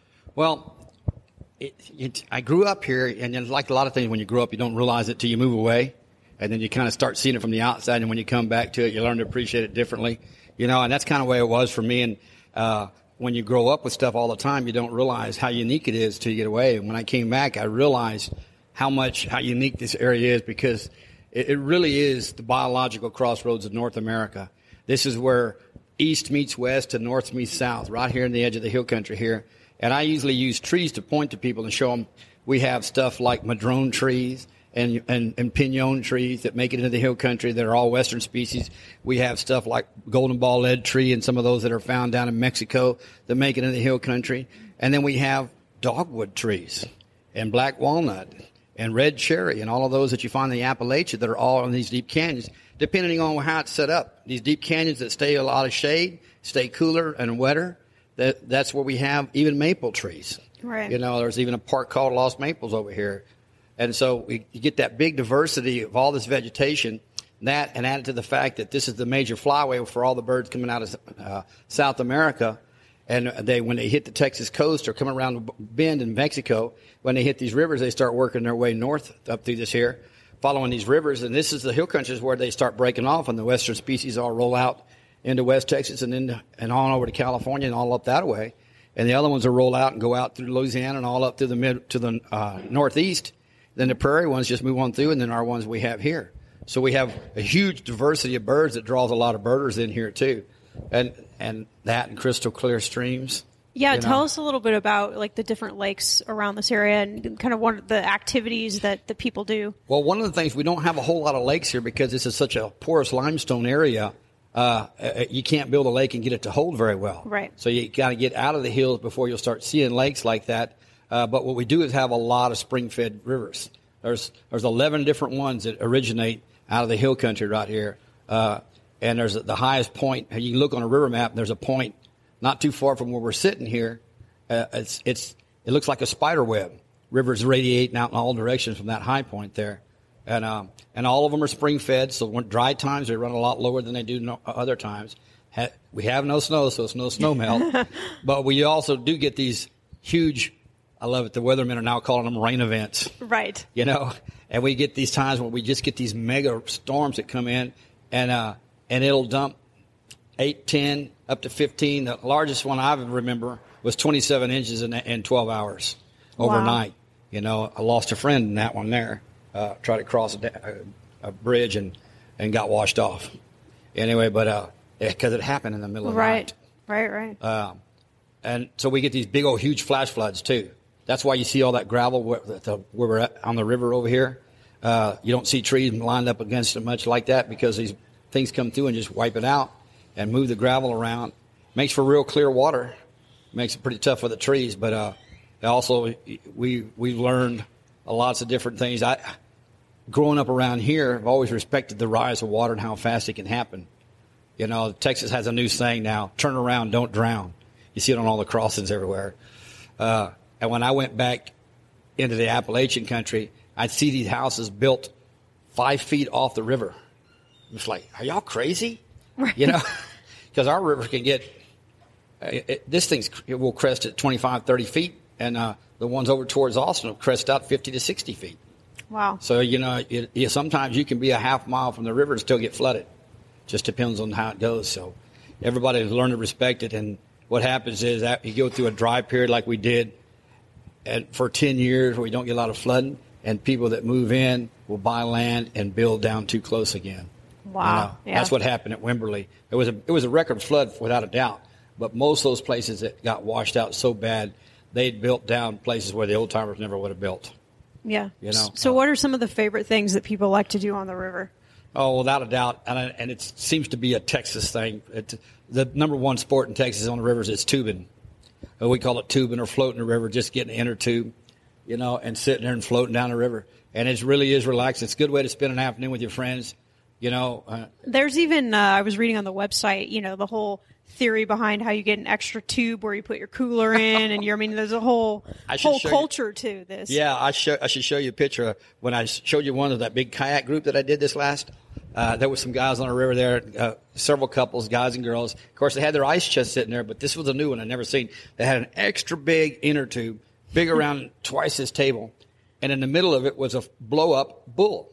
[SPEAKER 6] Well, it, it, I grew up here, and like a lot of things, when you grow up, you don't realize it till you move away, and then you kind of start seeing it from the outside, and when you come back to it, you learn to appreciate it differently, you know, and that's kind of the way it was for me, and uh, when you grow up with stuff all the time, you don't realize how unique it is till you get away, and when I came back, I realized how much, how unique this area is, because it, it really is the biological crossroads of North America. This is where east meets west and north meets south, right here in the edge of the hill country here. And I usually use trees to point to people and show them we have stuff like madrone trees and, and, and pinon trees that make it into the hill country that are all western species. We have stuff like golden ball lead tree and some of those that are found down in Mexico that make it into the hill country. And then we have dogwood trees and black walnut and red cherry and all of those that you find in the Appalachia that are all in these deep canyons, depending on how it's set up. These deep canyons that stay a lot of shade, stay cooler and wetter, that, that's where we have even maple trees.
[SPEAKER 5] Right.
[SPEAKER 6] You know, there's even a park called Lost Maples over here. And so we, you get that big diversity of all this vegetation, that and added to the fact that this is the major flyway for all the birds coming out of uh, South America. And they, when they hit the Texas coast or come around the bend in Mexico, when they hit these rivers, they start working their way north up through this here, following these rivers. And this is the hill countries where they start breaking off, and the western species all roll out into West Texas and into, and on over to California and all up that way. And the other ones will roll out and go out through Louisiana and all up through the mid to the uh, northeast. Then the prairie ones just move on through, and then our ones we have here. So we have a huge diversity of birds that draws a lot of birders in here too. And and that and crystal clear streams.
[SPEAKER 5] Yeah,
[SPEAKER 6] you know.
[SPEAKER 5] Tell us a little bit about like the different lakes around this area and kind of what are the activities that the people do.
[SPEAKER 6] Well, one of the things, we don't have a whole lot of lakes here because this is such a porous limestone area. Uh, you can't build a lake and get it to hold very well.
[SPEAKER 5] Right.
[SPEAKER 6] So you got to get out of the hills before you'll start seeing lakes like that. Uh, but what we do is have a lot of spring-fed rivers. There's there's eleven different ones that originate out of the hill country right here. Uh, and there's the highest point. You can look on a river map, and there's a point not too far from where we're sitting here. Uh, it's it's it looks like a spider web. Rivers radiating out in all directions from that high point there. And um, and all of them are spring fed, so when dry times they run a lot lower than they do no, other times. Ha- we have no snow, so it's no snow melt. But we also do get these huge, I love it, the weathermen are now calling them rain events.
[SPEAKER 5] Right.
[SPEAKER 6] You know, and we get these times when we just get these mega storms that come in, and uh, and it'll dump eight, ten, up to fifteen. The largest one I remember was twenty-seven inches in, in twelve hours overnight. Wow. You know, I lost a friend in that one there. Uh, tried to cross a, a, a bridge and, and got washed off. Anyway, but uh, because it happened in the middle of
[SPEAKER 5] right.
[SPEAKER 6] the night.
[SPEAKER 5] Right, right, right.
[SPEAKER 6] Um, and so we get these big old huge flash floods too. That's why you see all that gravel where, the, where we're at on the river over here. Uh, you don't see trees lined up against it much like that because these things come through and just wipe it out and move the gravel around. Makes for real clear water. Makes it pretty tough for the trees, but uh, also we we've learned lots of different things. I. Growing up around here, I've always respected the rise of water and how fast it can happen. You know, Texas has a new saying now, turn around, don't drown. You see it on all the crossings everywhere. Uh, and when I went back into the Appalachian country, I'd see these houses built five feet off the river. It's like, are y'all crazy? Right. You know, because our river can get, it, it, this thing's, it will crest at twenty-five, thirty feet, and uh, the ones over towards Austin will crest out fifty to sixty feet.
[SPEAKER 5] Wow.
[SPEAKER 6] So, you know, it, it, sometimes you can be a half mile from the river and still get flooded. Just depends on how it goes. So everybody has learned to respect it. And what happens is that you go through a dry period like we did and for ten years where we don't get a lot of flooding, and people that move in will buy land and build down too close again.
[SPEAKER 5] Wow.
[SPEAKER 6] You know,
[SPEAKER 5] yeah.
[SPEAKER 6] That's what happened at Wimberley. It was a it was a record flood without a doubt. But most of those places that got washed out so bad, they'd built down places where the old timers never would have built.
[SPEAKER 5] Yeah.
[SPEAKER 6] You know.
[SPEAKER 5] So, what are some of the favorite things that people like to do on the river?
[SPEAKER 6] Oh, without a doubt, and and it seems to be a Texas thing. It, the number one sport in Texas on the rivers is tubing. We call it tubing or floating the river, just getting an inner tube, you know, and sitting there and floating down the river. And it really is relaxing. It's a good way to spend an afternoon with your friends, you know. Uh,
[SPEAKER 5] There's even, uh, I was reading on the website, you know, the whole theory behind how you get an extra tube where you put your cooler in, and you're, I mean, there's a whole whole culture to this.
[SPEAKER 6] Yeah, I, show, I should show you a picture. When I showed you one of that big kayak group that I did this last, uh, there was some guys on the river there, uh, several couples, guys and girls. Of course, they had their ice chest sitting there, but this was a new one I'd never seen. They had an extra big inner tube, big around twice this table, and in the middle of it was a blow-up bull.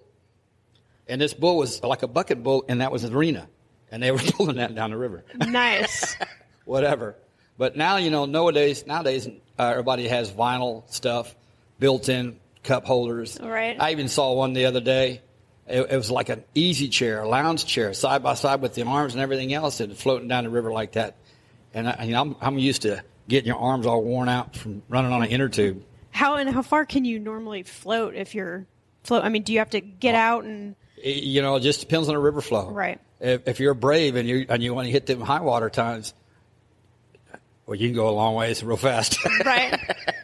[SPEAKER 6] And this bull was like a bucket bull, and that was the arena. And they were pulling that down the river.
[SPEAKER 5] Nice.
[SPEAKER 6] Whatever. But now, you know, nowadays, nowadays uh, everybody has vinyl stuff, built-in cup holders.
[SPEAKER 5] Right.
[SPEAKER 6] I even saw one the other day. It, it was like an easy chair, a lounge chair, side by side with the arms and everything else, and floating down the river like that. And I, you know, I'm, I'm used to getting your arms all worn out from running on an inner tube.
[SPEAKER 5] How and how far can you normally float if you're float? I mean, do you have to get out and?
[SPEAKER 6] It, you know, it just depends on the river flow.
[SPEAKER 5] Right.
[SPEAKER 6] If, if you're brave and you and you want to hit them high water times, well, you can go a long ways real fast.
[SPEAKER 5] Right.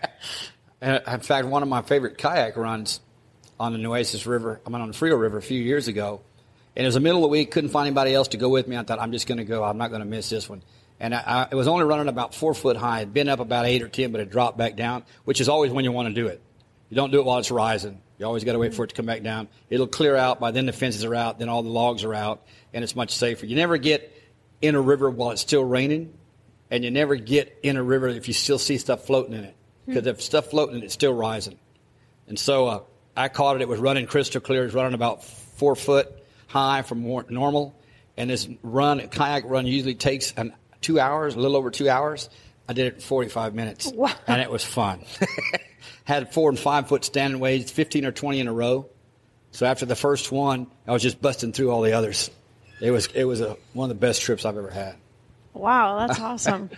[SPEAKER 6] And in fact, one of my favorite kayak runs on the Nueces River, I mean on the Frio River a few years ago, and it was the middle of the week, couldn't find anybody else to go with me. I thought, I'm just going to go. I'm not going to miss this one. And I, I, it was only running about four foot high. It'd been up about eight or ten, but it dropped back down, which is always when you want to do it. You don't do it while it's rising. You always got to wait for it to come back down. It'll clear out. By then the fences are out. Then all the logs are out, and it's much safer. You never get in a river while it's still raining, and you never get in a river if you still see stuff floating in it. Because if stuff floating in it, it's still rising. And so uh, I caught it. It was running crystal clear. It was running about four foot high from more normal. And this run, a kayak run, usually takes an, two hours, a little over two hours. I did it in forty-five minutes.
[SPEAKER 5] Wow.
[SPEAKER 6] And it was fun. Had four and five foot standing waves, fifteen or twenty in a row. So after the first one, I was just busting through all the others. It was it was a, one of the best trips I've ever had.
[SPEAKER 5] Wow, that's awesome.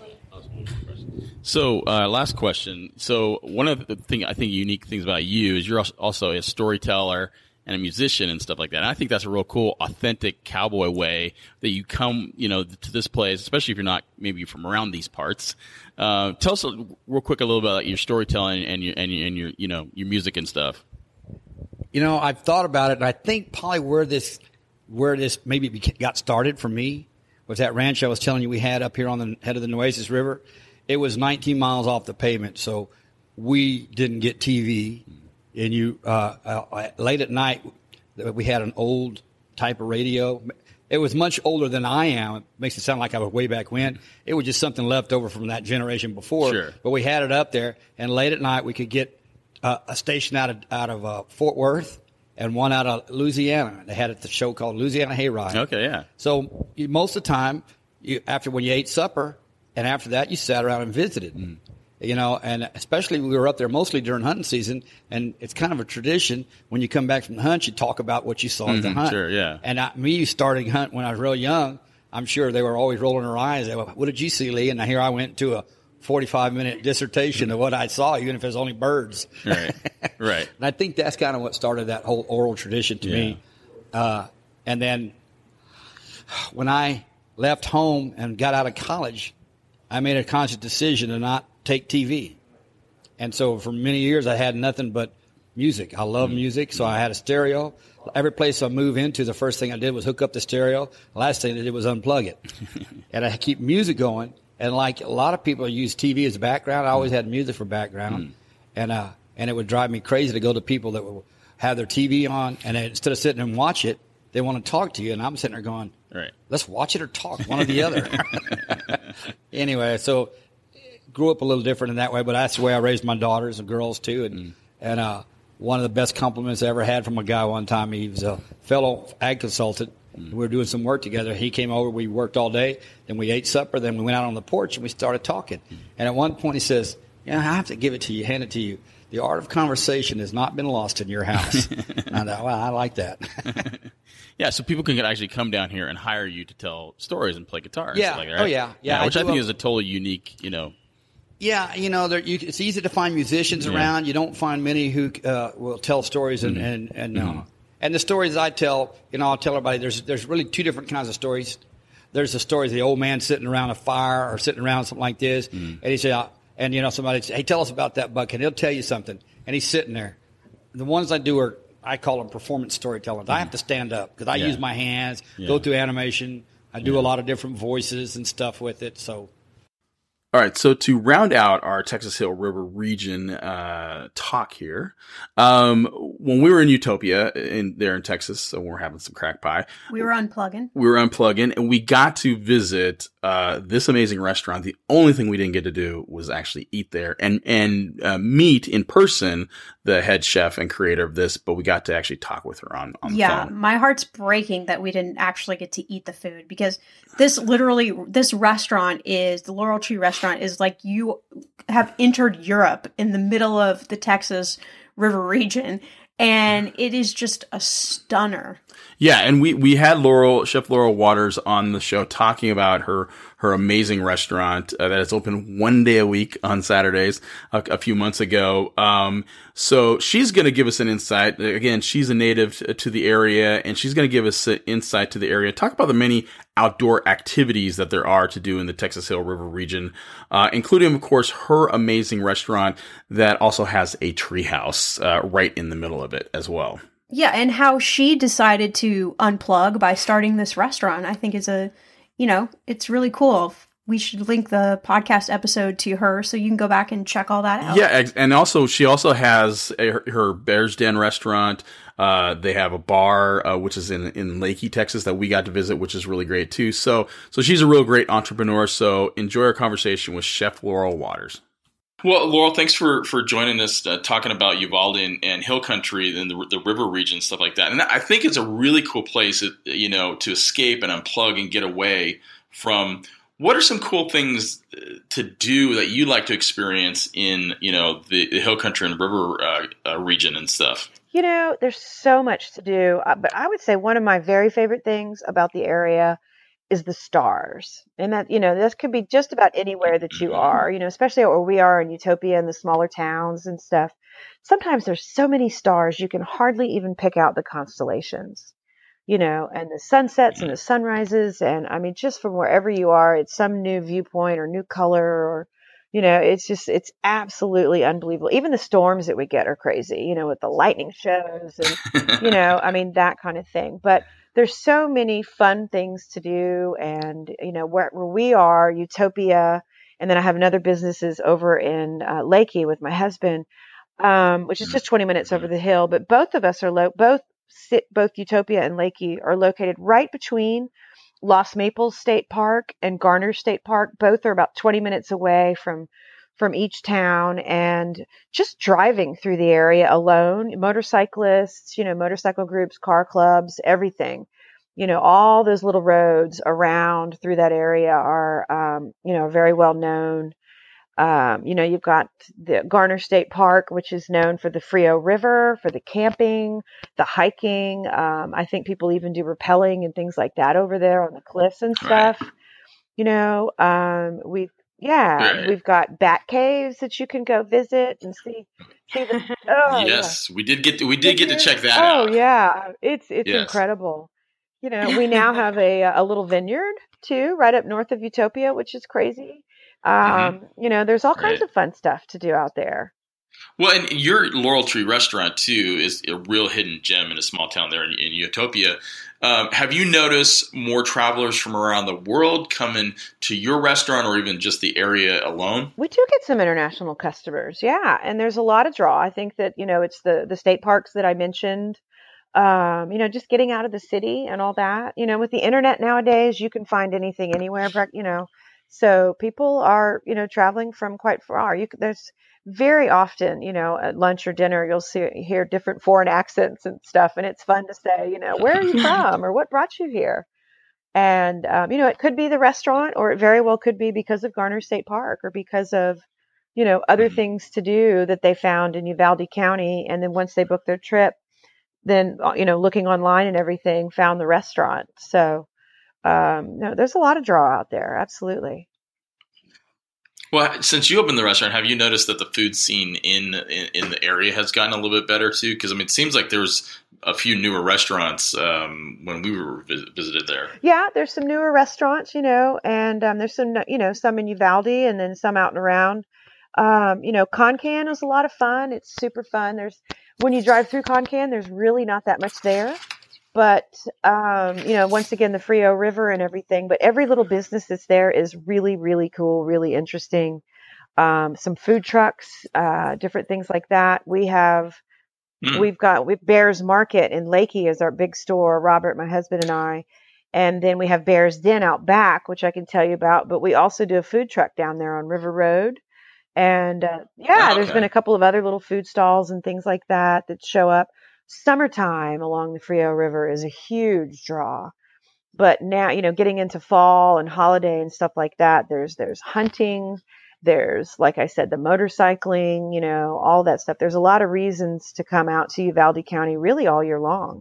[SPEAKER 4] So, uh, last question. So, one of the thing I think unique things about you is you're also a storyteller and a musician and stuff like that. And I think that's a real cool, authentic cowboy way that you come, you know, to this place, especially if you're not maybe from around these parts. Uh, tell us a, real quick a little bit about your storytelling and your and your, and your you know your music and stuff.
[SPEAKER 6] You know, I've thought about it, and I think probably where this where this maybe got started for me was that ranch I was telling you we had up here on the head of the Nueces River. it was nineteen miles off the pavement, so we didn't get T V. And you uh, uh, late at night, we had an old type of radio. It was much older than I am. It makes it sound like I was way back when. It was just something left over from that generation before.
[SPEAKER 4] Sure.
[SPEAKER 6] But we had it up there, and late at night we could get uh, a station out of out of uh, Fort Worth and one out of Louisiana. They had a show called Louisiana Hayride.
[SPEAKER 4] Okay, yeah.
[SPEAKER 6] So you, most of the time, you, after when you ate supper, and after that you sat around and visited. Mm. You know, and especially we were up there mostly during hunting season, and it's kind of a tradition. When you come back from the hunt, you talk about what you saw
[SPEAKER 4] Mm-hmm,
[SPEAKER 6] at the hunt.
[SPEAKER 4] sure, yeah.
[SPEAKER 6] And I, me starting hunt when I was real young, I'm sure they were always rolling their eyes. They were, what did you see, Lee? And here I went to a forty-five minute dissertation of what I saw, even if it was only birds.
[SPEAKER 4] Right, right.
[SPEAKER 6] And I think that's kind of what started that whole oral tradition to
[SPEAKER 4] Yeah.
[SPEAKER 6] me. Uh, and then when I left home and got out of college, I made a conscious decision to not take T V. And so for many years I had nothing but music. I love music, so I had a stereo. Every place I move into, the first thing I did was hook up the stereo. The last thing I did was unplug it. And I keep music going. And like a lot of people use T V as background, I always had music for background. Mm. And uh, and it would drive me crazy to go to people that would have their T V on, and instead of sitting and watch it, they want to talk to you. And I'm sitting there going,
[SPEAKER 4] right.
[SPEAKER 6] Let's watch it or talk, one or the other. Anyway, so grew up a little different in that way, but that's the way I raised my daughters and girls too. And mm. and uh, one of the best compliments I ever had from a guy one time, he was a fellow ag consultant. Mm. We were doing some work together. He came over, we worked all day, then we ate supper, then we went out on the porch and we started talking. Mm. And at one point he says, yeah, I have to give it to you, hand it to you. The art of conversation has not been lost in your house. And I thought, well, I like that.
[SPEAKER 4] Yeah, so people can actually come down here and hire you to tell stories and play guitar. And
[SPEAKER 6] Yeah.
[SPEAKER 4] stuff like that, right?
[SPEAKER 6] Oh, yeah. Yeah,
[SPEAKER 4] yeah which
[SPEAKER 6] I
[SPEAKER 4] I,
[SPEAKER 6] do
[SPEAKER 4] think
[SPEAKER 6] a-
[SPEAKER 4] is a totally unique, you know.
[SPEAKER 6] Yeah, you know, there, you, it's easy to find musicians
[SPEAKER 4] Yeah.
[SPEAKER 6] around. You don't find many who uh, will tell stories, and
[SPEAKER 4] Mm-hmm.
[SPEAKER 6] and and,
[SPEAKER 4] Mm-hmm.
[SPEAKER 6] uh, and the stories I tell, you know, I'll tell everybody. There's there's really two different kinds of stories. There's the stories of the old man sitting around a fire or sitting around something like this,
[SPEAKER 4] Mm-hmm.
[SPEAKER 6] and he say, uh, and you know, somebody say, hey, tell us about that buck, and he'll tell you something, and he's sitting there. The ones I do are, I call them performance storytelling. Mm-hmm. I have to stand up because I
[SPEAKER 4] Yeah.
[SPEAKER 6] use my hands,
[SPEAKER 4] Yeah.
[SPEAKER 6] go through animation. I do
[SPEAKER 4] Yeah.
[SPEAKER 6] a lot of different voices and stuff with it, so.
[SPEAKER 4] All right, so to round out our Texas Hill River region uh, talk here, um, when we were in Utopia, in there in Texas, so we were having some crack pie,
[SPEAKER 1] We were unplugging.
[SPEAKER 4] we were unplugging, and we got to visit uh, this amazing restaurant. The only thing we didn't get to do was actually eat there and and uh, meet in person the head chef and creator of this, but we got to actually talk with her on, on the
[SPEAKER 1] Yeah,
[SPEAKER 4] phone.
[SPEAKER 1] my heart's breaking that we didn't actually get to eat the food because this literally, this restaurant is, the Laurel Tree restaurant is like you have entered Europe in the middle of the Texas River region, and it is just a stunner.
[SPEAKER 4] Yeah, and we, we had Laurel, Chef Laurel Waters on the show talking about her, her amazing restaurant uh, that is open one day a week on Saturdays a, a few months ago. Um, so she's going to give us an insight. Again, she's a native to the area, and she's going to give us an insight to the area. Talk about the many outdoor activities that there are to do in the Texas Hill River region, uh, including, of course, her amazing restaurant that also has a treehouse uh, right in the middle of it as well.
[SPEAKER 1] Yeah, and how she decided to unplug by starting this restaurant, I think is a, you know, it's really cool. We should link the podcast episode to her so you can go back and check all that out.
[SPEAKER 4] Yeah, ex- and also she also has a, her, her Bear's Den restaurant. Uh, they have a bar, uh, which is in, in Leakey, Texas, that we got to visit, which is really great too. So, so she's a real great entrepreneur. So enjoy our conversation with Chef Laurel Waters. Well, Laurel, thanks for, for joining us, uh, talking about Uvalde and, and Hill Country and the, the river region, stuff like that. And I think it's a really cool place, you know, to escape and unplug and get away from. What are some cool things to do that you like to experience in, you know, the, the Hill Country and river uh, uh, region and stuff?
[SPEAKER 7] You know, there's so much to do, uh, but I would say one of my very favorite things about the area is the stars. And that, you know, this could be just about anywhere that you are, you know, especially where we are in Utopia and the smaller towns and stuff. Sometimes there's so many stars, you can hardly even pick out the constellations, you know, and the sunsets and the sunrises. And I mean, just from wherever you are, it's some new viewpoint or new color or, you know, it's just, it's absolutely unbelievable. Even the storms that we get are crazy, you know, with the lightning shows and, you know, I mean, that kind of thing. But there's so many fun things to do. And, you know, where, where we are, Utopia And then I have another businesses over in uh, Lakey with my husband, um, which is just twenty minutes over the hill. But both of us are lo- both sit, both Utopia and Lakey are located right between Lost Maples State Park and Garner State Park. Both are about twenty minutes away from from each town, and just driving through the area alone, motorcyclists, you know, motorcycle groups, car clubs, everything, you know, all those little roads around through that area are, um, you know, very well known. Um, you know, you've got the Garner State Park, which is known for the Frio River, for the camping, the hiking. Um, I think people even do rappelling and things like that over there on the cliffs and stuff.
[SPEAKER 4] Right.
[SPEAKER 7] You know, um, we've, yeah,
[SPEAKER 4] Right.
[SPEAKER 7] we've got bat caves that you can go visit and see, see the, oh,
[SPEAKER 4] Yes, we did get to, we
[SPEAKER 7] yeah.
[SPEAKER 4] did get to check that
[SPEAKER 7] Oh,
[SPEAKER 4] out.
[SPEAKER 7] yeah. It's, it's
[SPEAKER 4] Yes.
[SPEAKER 7] incredible. You know, we now have a, a little vineyard too, right up north of Utopia, which is crazy. Um,
[SPEAKER 4] Mhm.
[SPEAKER 7] you know, there's all kinds
[SPEAKER 4] Right.
[SPEAKER 7] of fun stuff to do out there.
[SPEAKER 4] Well, and your Laurel Tree restaurant too is a real hidden gem in a small town there in, in Utopia. Um, have you noticed more travelers from around the world coming to your restaurant, or even just the area alone?
[SPEAKER 7] We do get some international customers, yeah, and there's a lot of draw. I think that, you know, it's the the state parks that I mentioned. Um, you know, just getting out of the city and all that. You know, with the internet nowadays, you can find anything anywhere. But you know, so people are, you know, traveling from quite far. You c- there's very often, you know, at lunch or dinner, you'll see hear different foreign accents and stuff, and it's fun to say, you know, where are you from or what brought you here? And um, you know, it could be the restaurant, or it very well could be because of Garner State Park, or because of, you know, other
[SPEAKER 4] Mhm.
[SPEAKER 7] things to do that they found in Uvalde County. And then once they book their trip, then, uh, you know, looking online and everything, found the restaurant. So, um, no, there's a lot of draw out there. Absolutely.
[SPEAKER 4] Well, since you opened the restaurant, have you noticed that the food scene in in, in the area has gotten a little bit better too? Because I mean, it seems like there's a few newer restaurants um, when we were vis- visited there.
[SPEAKER 7] Yeah, there's some newer restaurants, you know, and um, there's some, you know, some in Uvalde and then some out and around. Um, you know, Concan was a lot of fun. It's super fun. There's, when you drive through Concan, there's really not that much there. But, um, you know, once again, the Frio River and everything, but every little business that's there is really, really cool, really interesting. Um, some food trucks, uh, different things like that. We have,
[SPEAKER 4] Mm.
[SPEAKER 7] we've got, we've Bears Market in Lakey is our big store, Robert, my husband and I. And then we have Bears Den out back, which I can tell you about, but we also do a food truck down there on River Road. And, uh, yeah,
[SPEAKER 4] Oh,
[SPEAKER 7] there's
[SPEAKER 4] okay.
[SPEAKER 7] been a couple of other little food stalls and things like that that show up. Summertime along the Frio River is a huge draw. But now, you know, getting into fall and holiday and stuff like that, there's there's hunting, there's, like I said, the motorcycling, you know, all that stuff. There's a lot of reasons to come out to Uvalde County really all year long.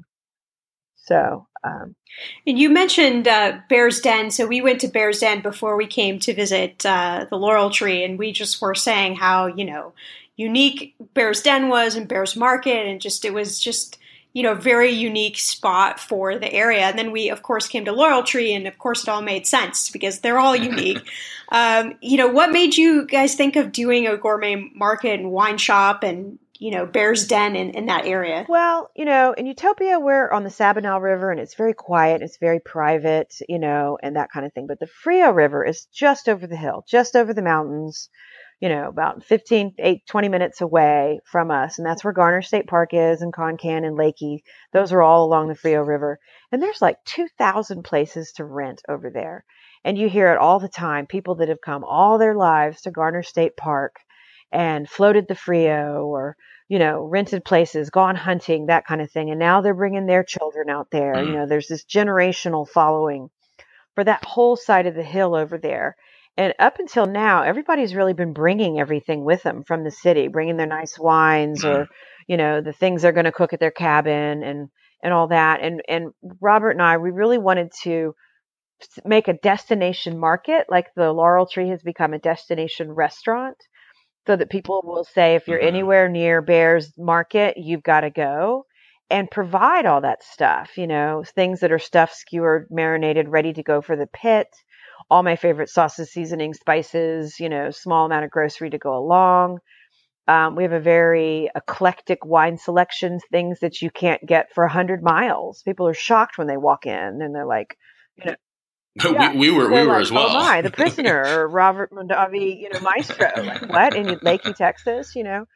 [SPEAKER 7] So, um,
[SPEAKER 5] And you mentioned uh, Bears Den. So we went to Bears Den before we came to visit uh, the Laurel Tree, and we just were saying how, you know, unique Bears Den was and Bears Market, and just it was just, you know, very unique spot for the area. And then we, of course, came to Laurel Tree, and of course it all made sense because they're all unique. um, you know, what made you guys think of doing a gourmet market and wine shop and, you know, Bears Den in, in that area?
[SPEAKER 7] well, you know, in Utopia, we're on the Sabinal River and it's very quiet, it's very private, you know, and that kind of thing. But the Frio River is just over the hill, just over the mountains, you know, about fifteen, eight, twenty minutes away from us. And that's where Garner State Park is, and Concan and Lakey. Those are all along the Frio River. And there's like two thousand places to rent over there. And you hear it all the time. People that have come all their lives to Garner State Park and floated the Frio, or, you know, rented places, gone hunting, that kind of thing. And now they're bringing their children out there.
[SPEAKER 4] Mm.
[SPEAKER 7] You know, there's this generational following for that whole side of the hill over there. And up until now, everybody's really been bringing everything with them from the city, bringing their nice wines
[SPEAKER 4] Mm.
[SPEAKER 7] or, you know, the things they're going to cook at their cabin and, and all that. And, and Robert and I, we really wanted to make a destination market, like the Laurel Tree has become a destination restaurant, so that people will say, if you're
[SPEAKER 4] Mhm.
[SPEAKER 7] anywhere near Bears Market, you've got to go, and provide all that stuff, you know, things that are stuffed, skewered, marinated, ready to go for the pit. All my favorite sauces, seasonings, spices, you know, small amount of grocery to go along. Um, we have a very eclectic wine selection, things that you can't get for a hundred miles. People are shocked when they walk in and they're like, you know, Yeah.
[SPEAKER 4] we, we were,
[SPEAKER 7] They're
[SPEAKER 4] we were
[SPEAKER 7] like,
[SPEAKER 4] as well.
[SPEAKER 7] oh my, the prisoner, or Robert Mondavi, you know, Maestro, like what? In Lakey, Texas, you know?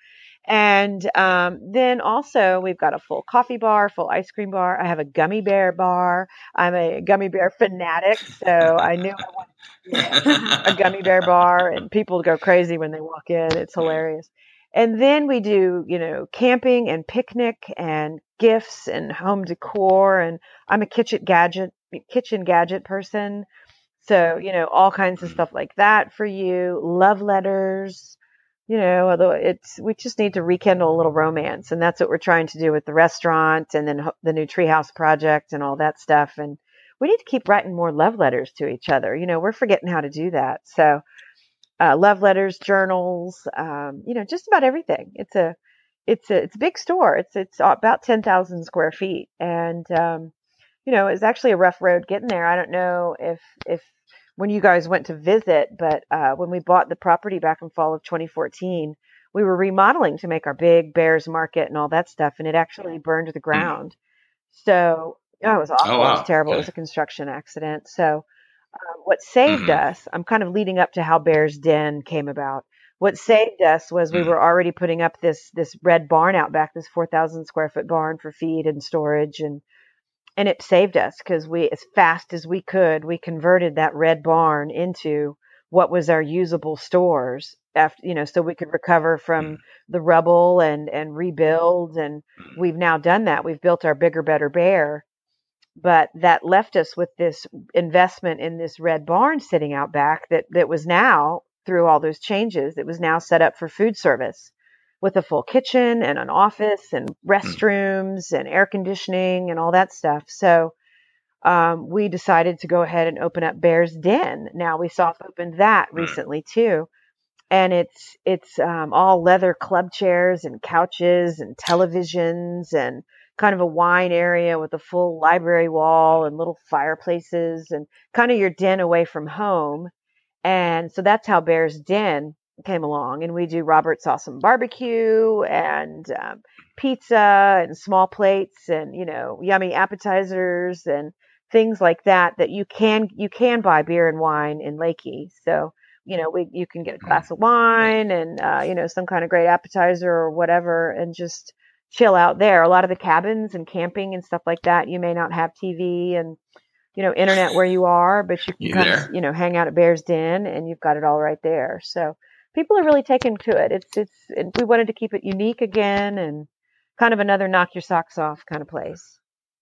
[SPEAKER 7] And um, then also we've got a full coffee bar, full ice cream bar. I have a gummy bear bar. I'm a gummy bear fanatic, so I knew I wanted a gummy bear bar, and people go crazy when they walk in. It's hilarious. And then we do, you know, camping and picnic and gifts and home decor. And I'm a kitchen gadget, kitchen gadget person. So, you know, all kinds of stuff like that for you. Love letters, you know, although it's, we just need to rekindle a little romance. And that's what we're trying to do with the restaurant and then the new treehouse project and all that stuff. And we need to keep writing more love letters to each other. You know, we're forgetting how to do that. So, uh, love letters, journals, um, you know, just about everything. It's a, it's a, it's a big store. It's, it's about ten thousand square feet. And, um, you know, it's actually a rough road getting there. I don't know if, if when you guys went to visit, but, uh, when we bought the property back in fall of twenty fourteen, we were remodeling to make our big Bears Market and all that stuff. And it actually burned to the ground. So, oh, it was awful.
[SPEAKER 4] Oh, wow.
[SPEAKER 7] It was terrible.
[SPEAKER 4] Okay.
[SPEAKER 7] It was a construction accident. So, Um, what saved
[SPEAKER 4] Mhm.
[SPEAKER 7] us, I'm kind of leading up to how Bear's Den came about. What saved us was we
[SPEAKER 4] Mhm.
[SPEAKER 7] were already putting up this this red barn out back, this four thousand square foot barn for feed and storage, and and it saved us because we, as fast as we could, we converted that red barn into what was our usable stores. After, you know, so we could recover from the rubble and and rebuild. And we've now done that. We've built our bigger, better Bear. But that left us with this investment in this red barn sitting out back that, that was now, through all those changes, it was now set up for food service with a full kitchen and an office and restrooms and air conditioning and all that stuff. So um, we decided to go ahead and open up Bear's Den. Now we soft opened that recently too. And it's, it's um, all leather club chairs and couches and televisions and kind of a wine area with a full library wall and little fireplaces and kind of your den away from home. And so that's how Bear's Den came along. And we do Robert's Awesome Barbecue and um, pizza and small plates and, you know, yummy appetizers and things like that, that you can, you can buy beer and wine in Lakey. So, you know, we, you can get a glass of wine and, uh, you know, some kind of great appetizer or whatever, and just chill out there. A lot of the cabins and camping and stuff like that, you may not have T V and, you know, internet where you are, but you can
[SPEAKER 4] You
[SPEAKER 7] kind
[SPEAKER 4] there?
[SPEAKER 7] of, you know, hang out at Bear's Den and you've got it all right there. So people are really taken to it. It's, it's, it, we wanted to keep it unique again and kind of another knock your socks off kind of place.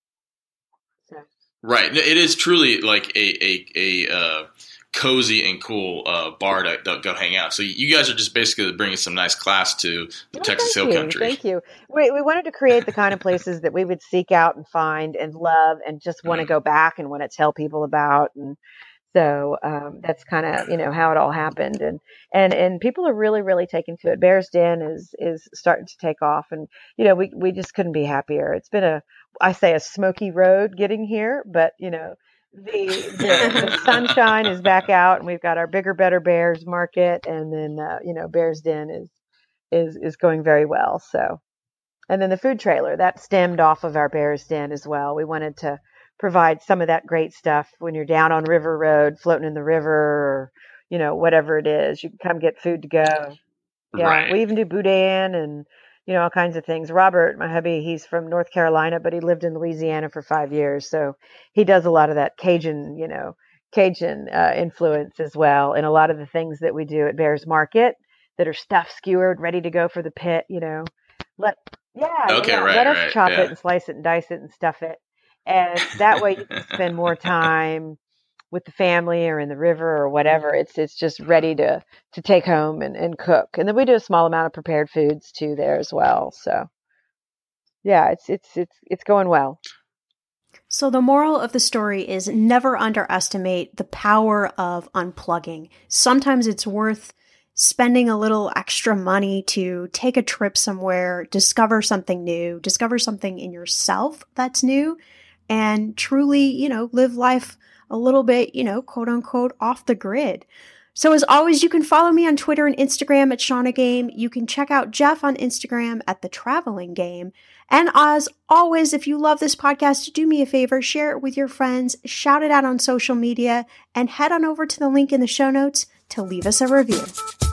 [SPEAKER 7] So.
[SPEAKER 4] Right. It is truly like a, a, a, uh, cozy and cool uh, bar to, to go hang out. So you guys are just basically bringing some nice class to the
[SPEAKER 7] Well,
[SPEAKER 4] Texas
[SPEAKER 7] thank
[SPEAKER 4] Hill
[SPEAKER 7] you.
[SPEAKER 4] Country.
[SPEAKER 7] Thank you. We, we wanted to create the kind of places that we would seek out and find and love and just want to go back and want to tell people about. And so um, that's kind of, you know, how it all happened. And, and, and people are really, really taking to it. Bear's Den is, is starting to take off. And, you know, we, we just couldn't be happier. It's been a, I say a smoky road getting here, but, you know, the, the the sunshine is back out, and we've got our bigger, better Bears Market, and then uh, you know, Bear's Den is is is going very well. So, and then the food trailer that stemmed off of our Bear's Den as well. We wanted to provide some of that great stuff when you're down on River Road, floating in the river, or you know, whatever it is. You can come get food to go. Yeah,
[SPEAKER 4] Right.
[SPEAKER 7] we even do boudin and you know all kinds of things. Robert, my hubby, he's from North Carolina, but he lived in Louisiana for five years, so he does a lot of that Cajun, you know, Cajun uh, influence as well, and a lot of the things that we do at Bear's Market that are stuffed, skewered, ready to go for the pit. You know, let yeah,
[SPEAKER 4] Okay,
[SPEAKER 7] yeah,
[SPEAKER 4] right,
[SPEAKER 7] let us
[SPEAKER 4] right,
[SPEAKER 7] chop
[SPEAKER 4] yeah.
[SPEAKER 7] it and slice it and dice it and stuff it, and that way you can spend more time with the family or in the river or whatever. It's it's just ready to to take home and, and cook. And then we do a small amount of prepared foods too there as well. So yeah, it's it's it's it's going well.
[SPEAKER 1] So the moral of the story is never underestimate the power of unplugging. Sometimes it's worth spending a little extra money to take a trip somewhere, discover something new, discover something in yourself that's new, and truly, you know, live life a little bit, you know, quote unquote, off the grid. So as always, you can follow me on Twitter and Instagram at Shauna Game. You can check out Jeff on Instagram at The Traveling Game. And as always, if you love this podcast, do me a favor, share it with your friends, shout it out on social media, and head on over to the link in the show notes to leave us a review.